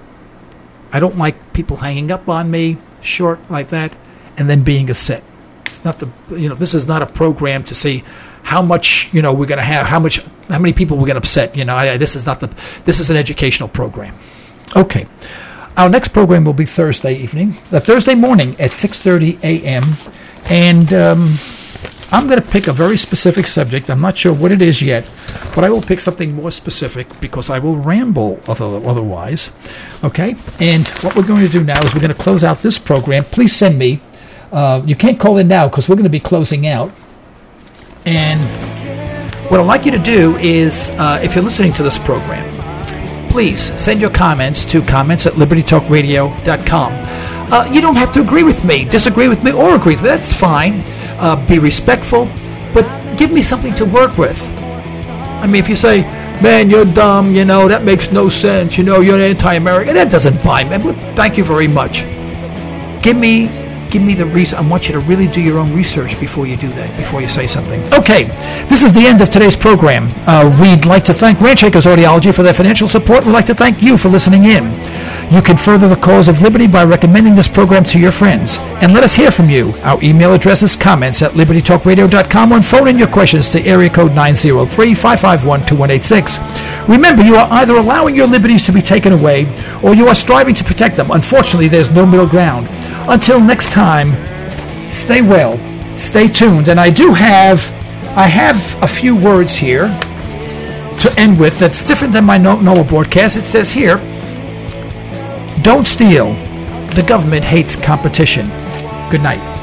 I don't like people hanging up on me, short like that, and then being upset. It's not the, you know, this is not a program to see how much, you know, we're going to have, how much, how many people we're going to upset. You know, I, this is not the, this is an educational program. Okay. Our next program will be Thursday evening, uh, Thursday morning at six thirty a.m. And um, I'm going to pick a very specific subject. I'm not sure what it is yet, but I will pick something more specific because I will ramble other, otherwise. Okay? And what we're going to do now is we're going to close out this program. Please send me. Uh, you can't call in now because we're going to be closing out. And what I'd like you to do is, uh, if you're listening to this program, please send your comments to comments at liberty talk radio dot com. Uh, you don't have to agree with me, disagree with me, or agree with me. That's fine. Uh, be respectful, but give me something to work with. I mean, if you say, man, you're dumb, you know, that makes no sense, you know, you're anti-American, that doesn't buy me. Thank you very much. Give me Give me the reason. I want you to really do your own research before you do that, before you say something. Okay, this is the end of today's program. Uh, we'd like to thank Ranchacres Audiology for their financial support. We'd like to thank you for listening in. You can further the cause of liberty by recommending this program to your friends. And let us hear from you. Our email address is comments at liberty talk radio dot com, or phone in your questions to area code nine zero three, five five one, two one eight six. Remember, you are either allowing your liberties to be taken away, or you are striving to protect them. Unfortunately, there's no middle ground. Until next time, stay well, stay tuned. And I do have, I have a few words here to end with that's different than my normal broadcast. It says here, don't steal. The government hates competition. Good night.